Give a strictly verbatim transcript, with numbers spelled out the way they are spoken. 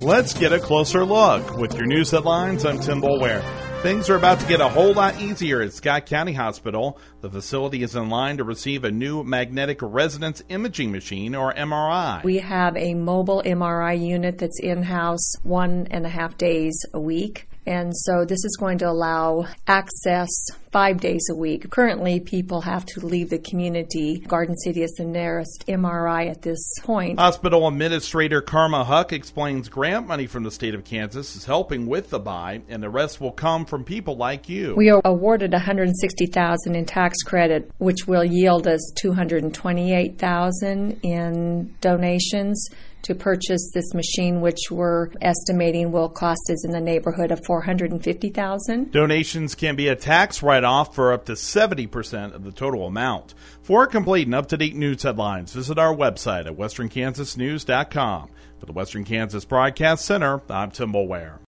Let's get a closer look. With your news headlines, I'm Tim Boulware. Things are about to get a whole lot easier at Scott County Hospital. The facility is in line to receive a new magnetic resonance imaging machine, or M R I. We have a mobile M R I unit that's in-house one and a half days a week. And so this is going to allow access five days a week. Currently, people have to leave the community. Garden City is the nearest M R I at this point. Hospital Administrator Karma Huck explains grant money from the state of Kansas is helping with the buy, and the rest will come from people like you. We are awarded one hundred sixty thousand dollars in tax credit, which will yield us two hundred twenty-eight thousand dollars in donations to purchase this machine, which we're estimating will cost us in the neighborhood of four hundred fifty thousand dollars. Donations can be a tax write-off for up to seventy percent of the total amount. For complete and up-to-date news headlines, visit our website at western kansas news dot com. For the Western Kansas Broadcast Center, I'm Tim Boulware.